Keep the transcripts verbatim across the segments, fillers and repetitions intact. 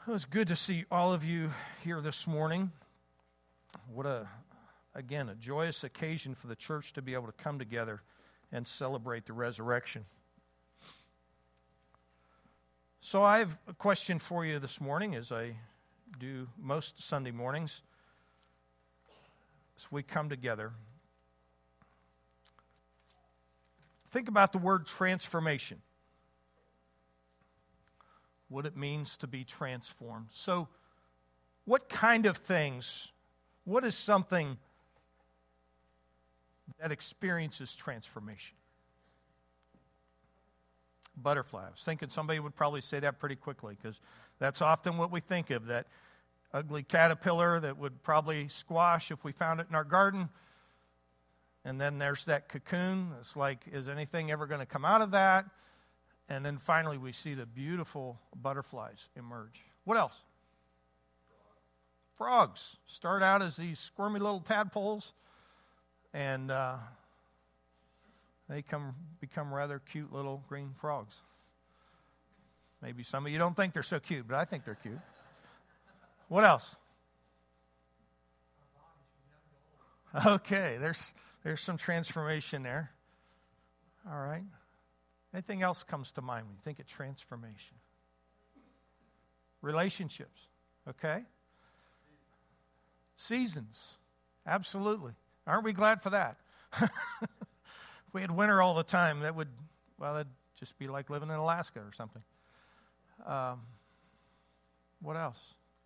It was good to see all of you here this morning. What a, again, a joyous occasion for the church to be able to come together and celebrate the resurrection. So I have a question for you this morning, as I do most Sunday mornings. As we come together, think about the word transformation. What it means to be transformed. So, what kind of things, what is something that experiences transformation? Butterfly. I was thinking somebody would probably say that pretty quickly, because that's often what we think of, that ugly caterpillar that would probably squash if we found it in our garden. And then there's that cocoon. It's like, is anything ever going to come out of that? And then finally we see the beautiful butterflies emerge. What else? Frogs. Start out as these squirmy little tadpoles, and uh, they come become rather cute little green frogs. Maybe some of you don't think they're so cute, but I think they're cute. What else? Okay, there's there's some transformation there. All right. Anything else comes to mind when you think of transformation? Relationships, okay? Seasons, absolutely. Aren't we glad for that? If we had winter all the time, that would, well, that'd just be like living in Alaska or something. Um, what else?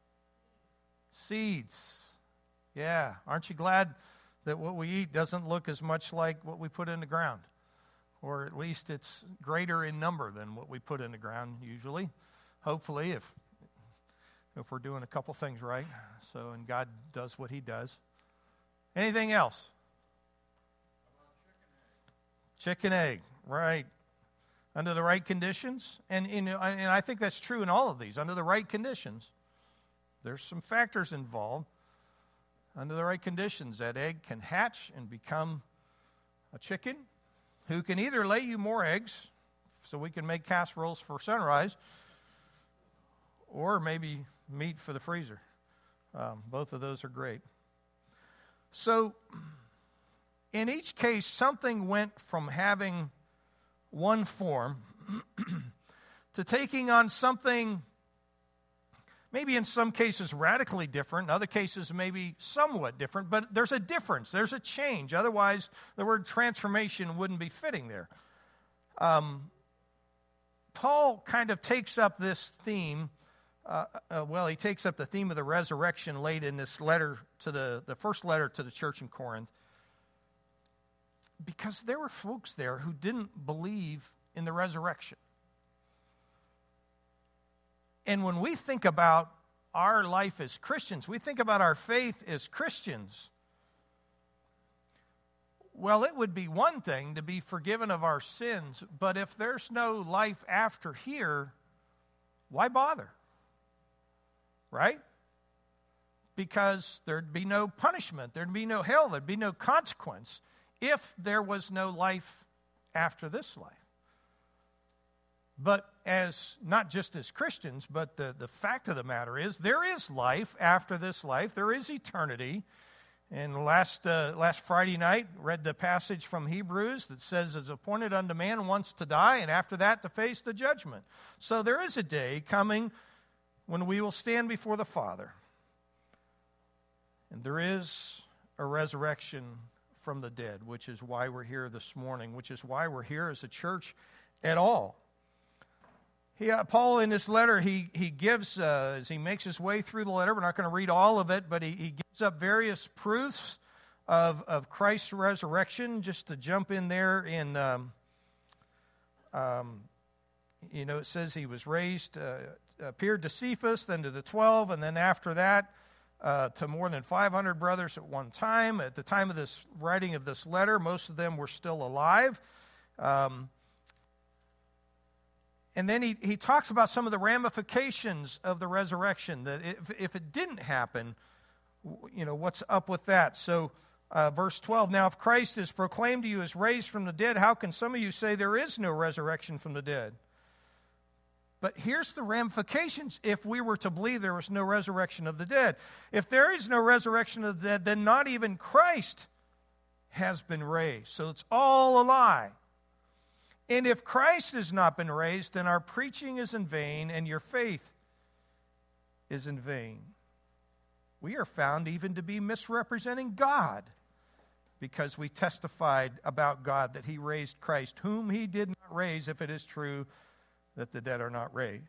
Seeds. Yeah, aren't you glad that what we eat doesn't look as much like what we put in the ground? Or at least it's greater in number than what we put in the ground usually. Hopefully, if if we're doing a couple things right. So, and God does what He does. Anything else? Chicken egg, right. Under the right conditions. And, and, and I think that's true in all of these. Under the right conditions. There's some factors involved. Under the right conditions, that egg can hatch and become a chicken, who can either lay you more eggs, so we can make casseroles for sunrise, or maybe meat for the freezer. Um, both of those are great. So, in each case, something went from having one form to taking on something maybe in some cases radically different, in other cases maybe somewhat different, but there's a difference, there's a change. Otherwise, the word transformation wouldn't be fitting there. Um, Paul kind of takes up this theme, uh, uh, well, he takes up the theme of the resurrection late in this letter to the, the first letter to the church in Corinth, because there were folks there who didn't believe in the resurrection. And when we think about our life as Christians, we think about our faith as Christians, well, it would be one thing to be forgiven of our sins, but if there's no life after here, why bother? Right? Because there'd be no punishment, there'd be no hell, there'd be no consequence if there was no life after this life. But as, not just as Christians, but the, the fact of the matter is, there is life after this life. There is eternity. And last uh, last Friday night, read the passage from Hebrews that says, it's appointed unto man once to die, and after that to face the judgment. So there is a day coming when we will stand before the Father. And there is a resurrection from the dead, which is why we're here this morning, which is why we're here as a church at all. He, uh, Paul, in this letter, he he gives, uh, as he makes his way through the letter, we're not going to read all of it, but he, he gives up various proofs of, of Christ's resurrection. Just to jump in there in, um, um, you know, it says he was raised, uh, appeared to Cephas, then to the twelve, and then after that, uh, to more than five hundred brothers at one time. At the time of this writing of this letter, most of them were still alive. Um And then he, he talks about some of the ramifications of the resurrection, that if, if it didn't happen, you know, what's up with that? So uh, verse twelve, now if Christ is proclaimed to you as raised from the dead, how can some of you say there is no resurrection from the dead? But here's the ramifications if we were to believe there was no resurrection of the dead. If there is no resurrection of the dead, then not even Christ has been raised. So it's all a lie. And if Christ has not been raised, then our preaching is in vain and your faith is in vain. We are found even to be misrepresenting God because we testified about God that he raised Christ, whom he did not raise, if it is true that the dead are not raised.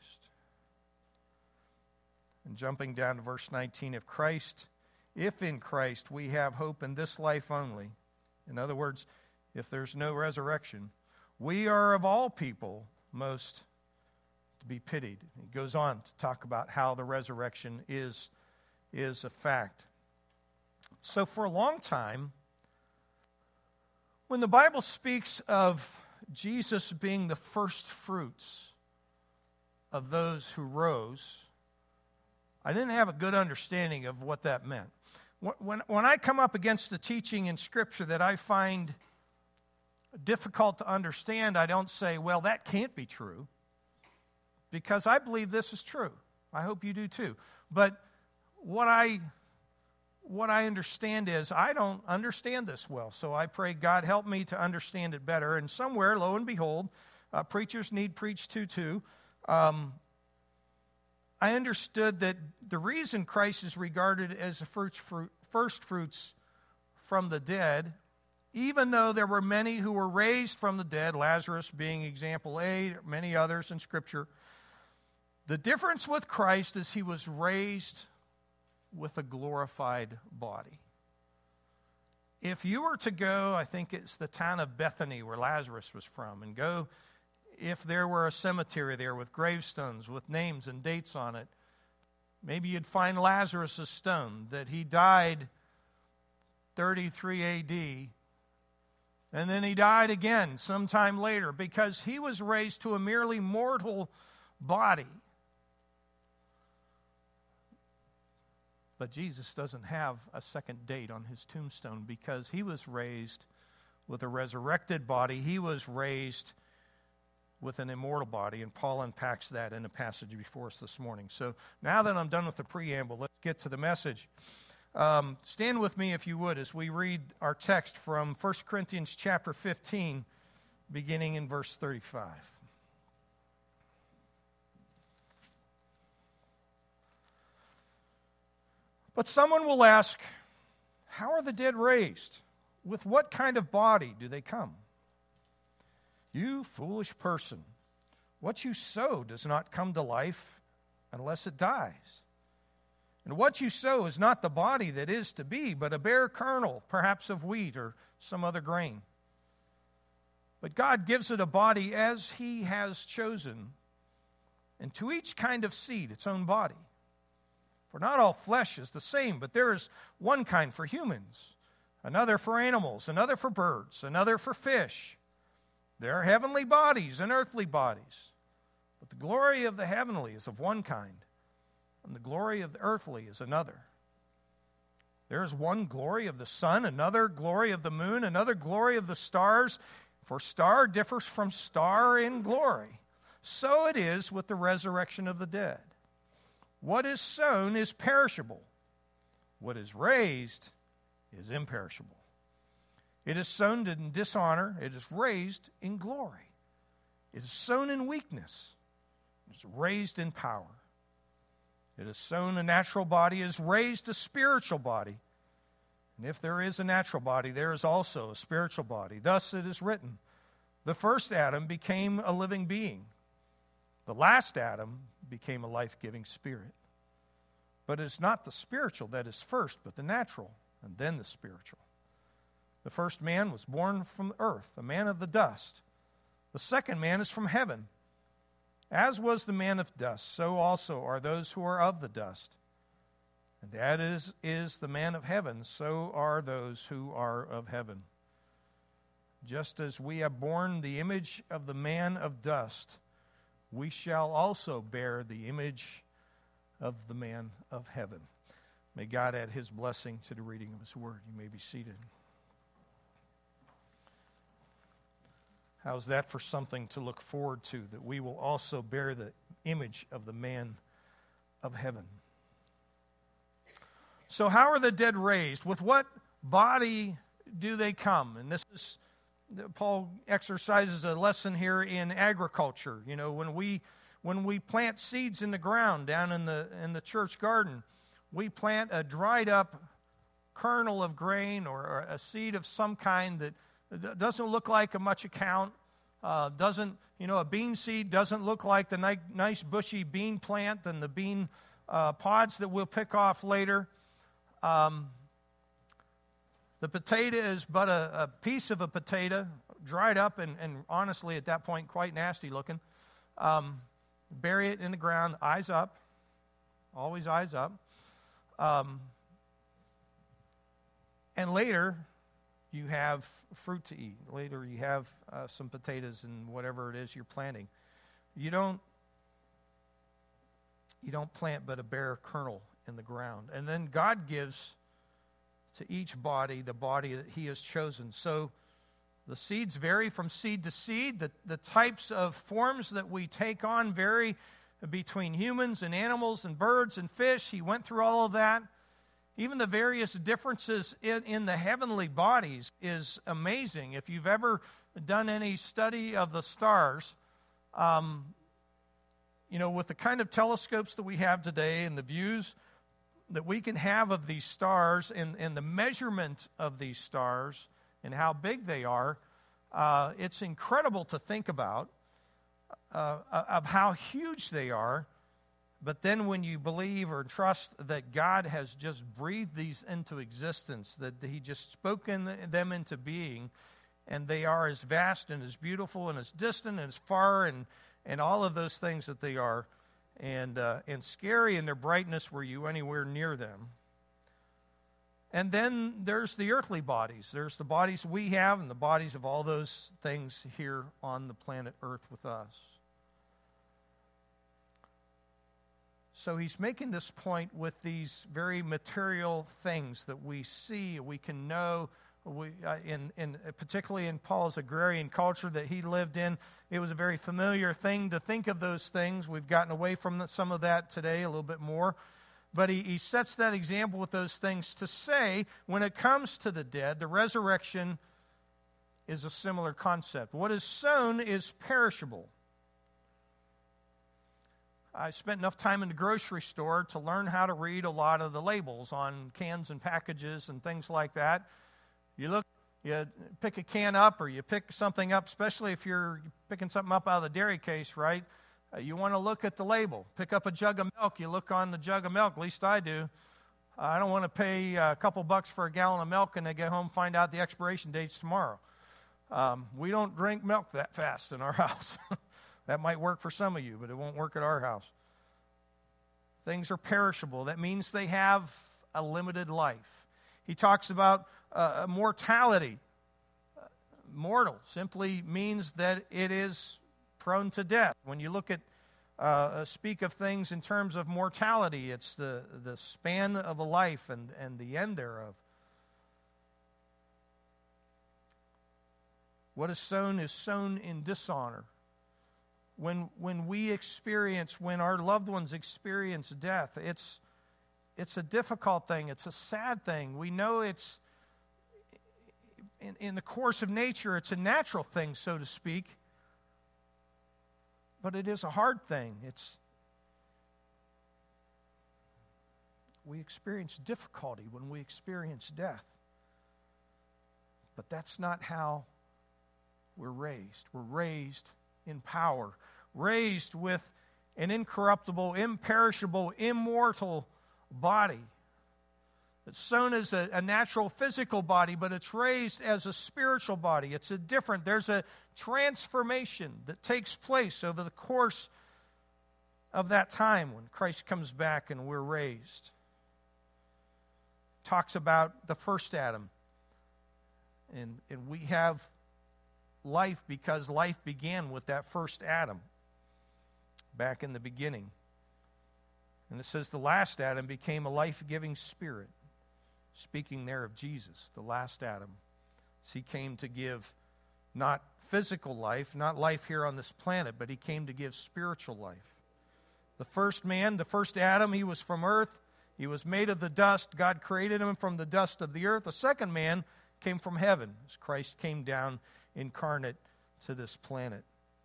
And jumping down to verse nineteen, if Christ, if in Christ we have hope in this life only, in other words, if there's no resurrection, we are of all people most to be pitied. He goes on to talk about how the resurrection is, is a fact. So for a long time, when the Bible speaks of Jesus being the first fruits of those who rose, I didn't have a good understanding of what that meant. When, when I come up against the teaching in Scripture that I find difficult to understand, I don't say, well, that can't be true, because I believe this is true. I hope you do too. But what I what I understand is I don't understand this well, so I pray God help me to understand it better. And somewhere, lo and behold, uh, preachers need preached to too. Um, I understood that the reason Christ is regarded as the first, fruit, first fruits from the dead, even though there were many who were raised from the dead, Lazarus being example A, many others in Scripture, the difference with Christ is he was raised with a glorified body. If you were to go, I think it's the town of Bethany where Lazarus was from, and go, if there were a cemetery there with gravestones with names and dates on it, maybe you'd find Lazarus' stone, that he died thirty-three A D, and then he died again sometime later because he was raised to a merely mortal body. But Jesus doesn't have a second date on his tombstone because he was raised with a resurrected body. He was raised with an immortal body, and Paul unpacks that in a passage before us this morning. So now that I'm done with the preamble, let's get to the message. Um, stand with me, if you would, as we read our text from First Corinthians chapter fifteen, beginning in verse thirty-five. But someone will ask, how are the dead raised? With what kind of body do they come? You foolish person, what you sow does not come to life unless it dies. And what you sow is not the body that is to be, but a bare kernel, perhaps of wheat or some other grain. But God gives it a body as he has chosen, and to each kind of seed its own body. For not all flesh is the same, but there is one kind for humans, another for animals, another for birds, another for fish. There are heavenly bodies and earthly bodies, but the glory of the heavenly is of one kind, and the glory of the earthly is another. There is one glory of the sun, another glory of the moon, another glory of the stars, for star differs from star in glory. So it is with the resurrection of the dead. What is sown is perishable. What is raised is imperishable. It is sown in dishonor. It is raised in glory. It is sown in weakness. It is raised in power. It is sown a natural body. It is raised a spiritual body. And if there is a natural body, there is also a spiritual body. Thus it is written, the first Adam became a living being. The last Adam became a life-giving spirit. But it is not the spiritual that is first, but the natural, and then the spiritual. The first man was born from earth, a man of the dust. The second man is from heaven. As was the man of dust, so also are those who are of the dust. And as is the man of heaven, so are those who are of heaven. Just as we have borne the image of the man of dust, we shall also bear the image of the man of heaven. May God add his blessing to the reading of his word. You may be seated. How's that for something to look forward to, that we will also bear the image of the man of heaven. So how are the dead raised? With what body do they come? And this is, Paul exercises a lesson here in agriculture. You know, when we when we plant seeds in the ground down in the in the church garden, we plant a dried up kernel of grain or, or a seed of some kind that doesn't look like a much account. Uh, doesn't, you know, a bean seed doesn't look like the ni- nice bushy bean plant and the bean uh, pods that we'll pick off later. Um, the potato is but a, a piece of a potato, dried up and, and honestly at that point quite nasty looking. Um, bury it in the ground, eyes up, always eyes up. Um, and later, you have fruit to eat. Later, you have uh, some potatoes and whatever it is you're planting. You don't, you don't plant but a bare kernel in the ground. And then God gives to each body the body that he has chosen. So the seeds vary from seed to seed. The, the types of forms that we take on vary between humans and animals and birds and fish. He went through all of that. Even the various differences in, in the heavenly bodies is amazing. If you've ever done any study of the stars, um, you know, with the kind of telescopes that we have today and the views that we can have of these stars and, and the measurement of these stars and how big they are, uh, it's incredible to think about uh, of how huge they are. But then when you believe or trust that God has just breathed these into existence, that he just spoken them into being, and they are as vast and as beautiful and as distant and as far and, and all of those things that they are, and, uh, and scary in their brightness were you anywhere near them. And then there's the earthly bodies. There's the bodies we have and the bodies of all those things here on the planet Earth with us. So he's making this point with these very material things that we see, we can know, we, uh, in, in, particularly in Paul's agrarian culture that he lived in. It was a very familiar thing to think of those things. We've gotten away from the, some of that today a little bit more. But he, he sets that example with those things to say, when it comes to the dead, the resurrection is a similar concept. What is sown is perishable. I spent enough time in the grocery store to learn how to read a lot of the labels on cans and packages and things like that. You look, you pick a can up or you pick something up, especially if you're picking something up out of the dairy case, right? Uh, you want to look at the label. Pick up a jug of milk, you look on the jug of milk, at least I do. Uh, I don't want to pay a couple bucks for a gallon of milk and then get home and find out the expiration date's tomorrow. Um, we don't drink milk that fast in our house. That might work for some of you, but it won't work at our house. Things are perishable. That means they have a limited life. He talks about uh, mortality. Uh, mortal simply means that it is prone to death. When you look at, uh, speak of things in terms of mortality, it's the, the span of a life and, and the end thereof. What is sown is sown in dishonor. When when we experience, when our loved ones experience death, it's it's a difficult thing. It's a sad thing. We know it's, in, in the course of nature, it's a natural thing, so to speak. But it is a hard thing. It's we experience difficulty when we experience death. But that's not how we're raised. We're raised in power, raised with an incorruptible, imperishable, immortal body. It's sown as a, a natural physical body, but it's raised as a spiritual body. It's a different, there's a transformation that takes place over the course of that time when Christ comes back and we're raised. Talks about the first Adam. And, and we have life because life began with that first Adam back in the beginning. And it says the last Adam became a life-giving spirit. Speaking there of Jesus, the last Adam. So he came to give not physical life, not life here on this planet, but he came to give spiritual life. The first man, the first Adam, he was from earth. He was made of the dust. God created him from the dust of the earth. The second man came from heaven, as Christ came down incarnate to this planet.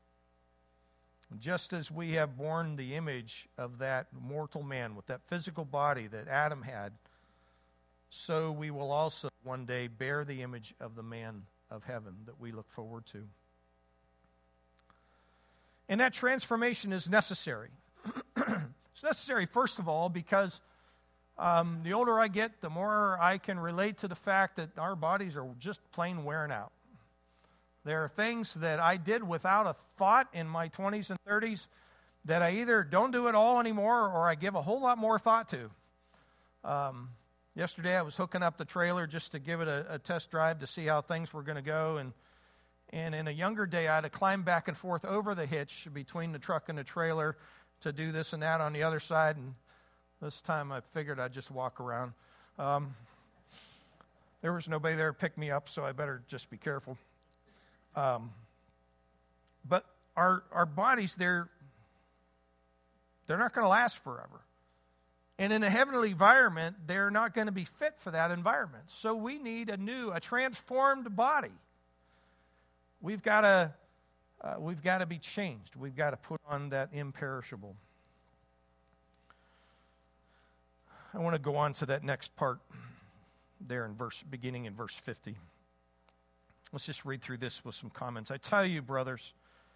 Just as we have borne the image of that mortal man with that physical body that Adam had, so we will also one day bear the image of the man of heaven that we look forward to. And that transformation is necessary. It's necessary, first of all, because um, the older I get, the more I can relate to the fact that our bodies are just plain wearing out. There are things that I did without a thought in my twenties and thirties that I either don't do at all anymore or I give a whole lot more thought to. Um, yesterday I was hooking up the trailer just to give it a, a test drive to see how things were going to go. And, and in a younger day, I had to climb back and forth over the hitch between the truck and the trailer to do this and that on the other side. And this time I figured I'd just walk around. Um, there was nobody there to pick me up, so I better just be careful. Um, but our our bodies, they're they're not going to last forever. And in a heavenly environment, they're not going to be fit for that environment. So we need a new, a transformed body. We've got to uh, we've got to be changed. We've got to put on that imperishable. I want to go on to that next part there in verse, beginning in verse fifty. Let's just read through this with some comments. I tell you, brothers,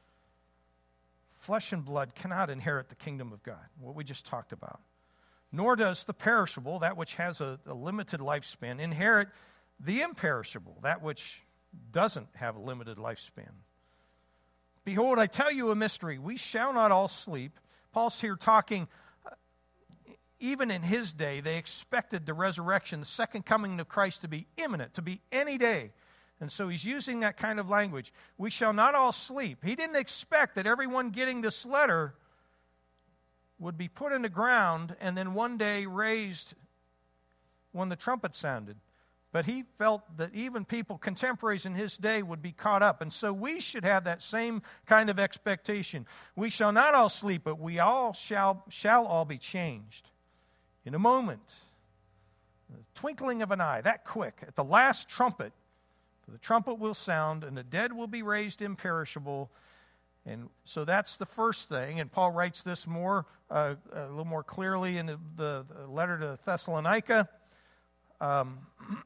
flesh and blood cannot inherit the kingdom of God, what we just talked about. Nor does the perishable, that which has a, a limited lifespan, inherit the imperishable, that which doesn't have a limited lifespan. Behold, I tell you a mystery. We shall not all sleep. Paul's here talking, uh, even in his day, they expected the resurrection, the second coming of Christ to be imminent, to be any day. And so he's using that kind of language. We shall not all sleep. He didn't expect that everyone getting this letter would be put in the ground and then one day raised when the trumpet sounded. But he felt that even people, contemporaries in his day, would be caught up. And so we should have that same kind of expectation. We shall not all sleep, but we all shall, shall all be changed. In a moment, the twinkling of an eye, that quick, at the last trumpet, the trumpet will sound, and the dead will be raised imperishable. And so that's the first thing. And Paul writes this more, uh, a little more clearly in the, the, the letter to Thessalonica. Um,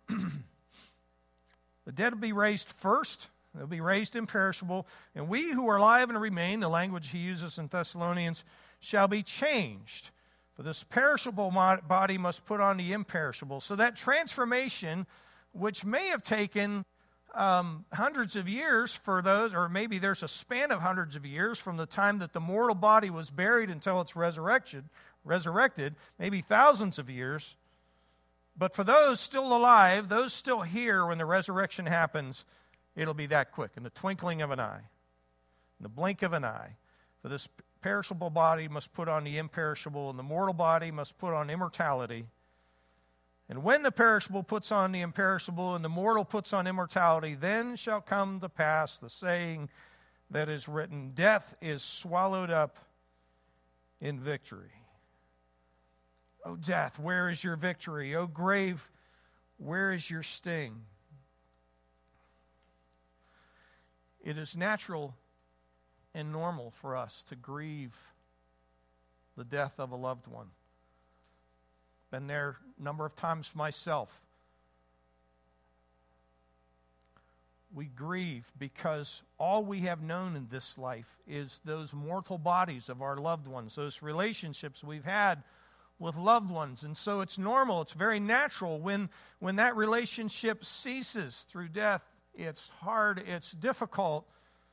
the dead will be raised first. They'll be raised imperishable. And we who are alive and remain, the language he uses in Thessalonians, shall be changed. For this perishable body must put on the imperishable. So that transformation, which may have taken Um, hundreds of years for those, or maybe there's a span of hundreds of years from the time that the mortal body was buried until it's resurrection, resurrected, maybe thousands of years. But for those still alive, those still here when the resurrection happens, it'll be that quick, in the twinkling of an eye, in the blink of an eye. For this perishable body must put on the imperishable, and the mortal body must put on immortality. And when the perishable puts on the imperishable and the mortal puts on immortality, then shall come to pass the saying that is written, death is swallowed up in victory. O death, where is your victory? O grave, where is your sting? It is natural and normal for us to grieve the death of a loved one. Been there a number of times myself. We grieve because all we have known in this life is those mortal bodies of our loved ones, those relationships we've had with loved ones. And so it's normal, it's very natural when, when that relationship ceases through death. It's hard, it's difficult.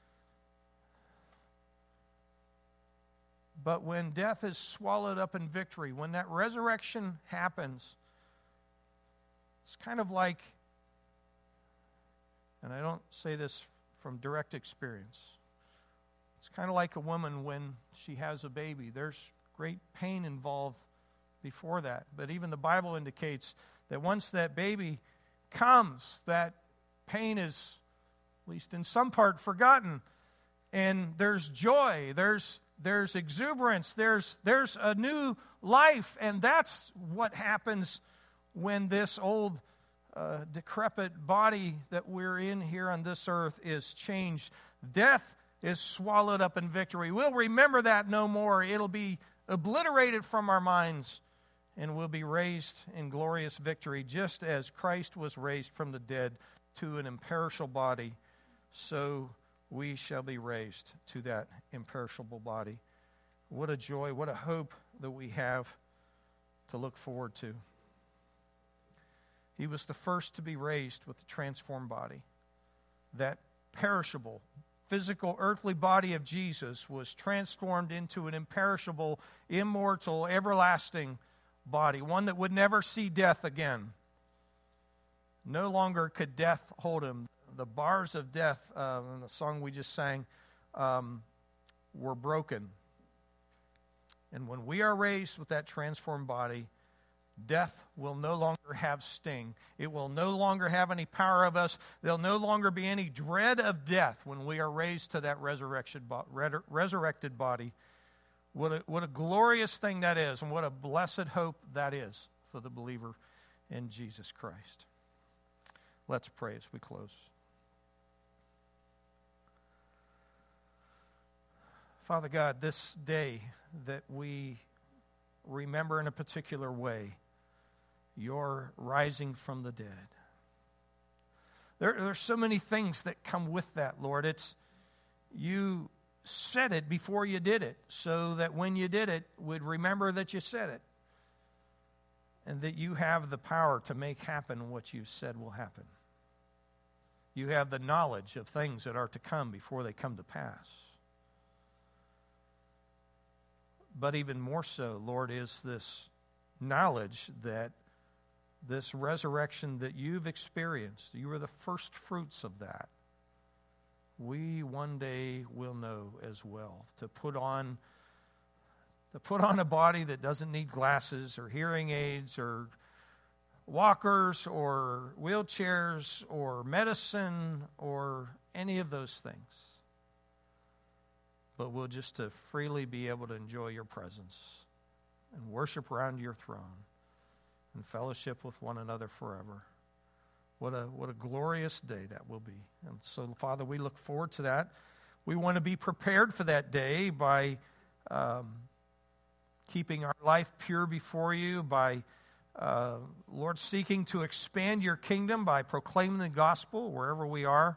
But when death is swallowed up in victory, when that resurrection happens, it's kind of like, and I don't say this from direct experience, it's kind of like a woman when she has a baby. There's great pain involved before that. But even the Bible indicates that once that baby comes, that pain is, at least in some part, forgotten. And there's joy, there's there's exuberance, there's, there's a new life, and that's what happens when this old uh, decrepit body that we're in here on this earth is changed. Death is swallowed up in victory. We'll remember that no more. It'll be obliterated from our minds, and we'll be raised in glorious victory, just as Christ was raised from the dead to an imperishable body, so we shall be raised to that imperishable body. What a joy, what a hope that we have to look forward to. He was the first to be raised with the transformed body. That perishable, physical, earthly body of Jesus was transformed into an imperishable, immortal, everlasting body, one that would never see death again. No longer could death hold him. The bars of death, uh, in the song we just sang, um, were broken. And when we are raised with that transformed body, death will no longer have sting. It will no longer have any power of us. There'll no longer be any dread of death when we are raised to that resurrection, resurrected body. What a, what a glorious thing that is, and what a blessed hope that is for the believer in Jesus Christ. Let's pray as we close. Father God, this day that we remember in a particular way your rising from the dead. There, there are so many things that come with that, Lord. It's you said it before you did it, so that when you did it, we'd remember that you said it, and that you have the power to make happen what you've said will happen. You have the knowledge of things that are to come before they come to pass. But even more so, Lord, is this knowledge that this resurrection that you've experienced, you were the first fruits of that. We one day will know as well. To put on, to put on a body that doesn't need glasses or hearing aids or walkers or wheelchairs or medicine or any of those things. But we'll just to freely be able to enjoy your presence and worship around your throne and fellowship with one another forever. What a what a glorious day that will be. And so, Father, we look forward to that. We want to be prepared for that day by um, keeping our life pure before you, by, uh, Lord, seeking to expand your kingdom, by proclaiming the gospel wherever we are.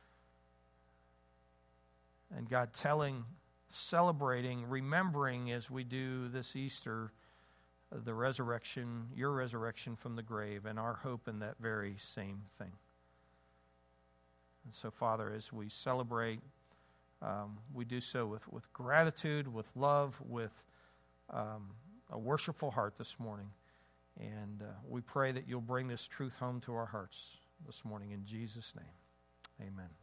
And God, telling, celebrating, remembering as we do this Easter, uh, the resurrection, your resurrection from the grave, and our hope in that very same thing. And so, Father, as we celebrate, um, we do so with, with gratitude, with love, with um, a worshipful heart this morning. And uh, we pray that you'll bring this truth home to our hearts this morning in Jesus' name. Amen.